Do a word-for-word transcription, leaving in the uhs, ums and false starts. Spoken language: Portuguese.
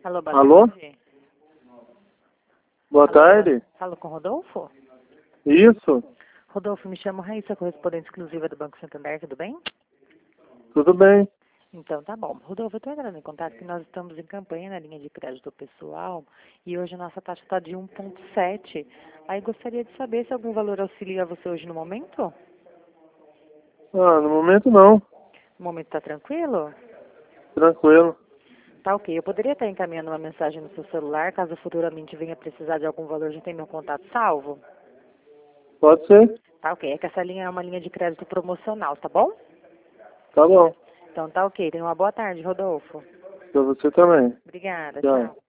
Alô, boa Alô? tarde. Boa Alô, tarde. Falo com o Rodolfo? Isso, Rodolfo, me chamo Raíssa, correspondente exclusiva do Banco Santander, tudo bem? tudo bem. Então tá bom. Rodolfo, eu estou entrando em contato que nós estamos em campanha na linha de crédito pessoal e hoje a nossa taxa está de um ponto sete. Aí gostaria de saber se algum valor auxilia você hoje no momento? Ah, no momento não. O momento está tranquilo? Tranquilo. Tá ok. Eu poderia estar encaminhando uma mensagem no seu celular, caso futuramente venha precisar de algum valor, já tem meu contato salvo? Pode ser? Tá ok. É que essa linha é uma linha de crédito promocional, tá bom? Tá bom. Então tá ok. Tenha uma boa tarde, Rodolfo. Pra você também. Obrigada. Tchau. Tchau.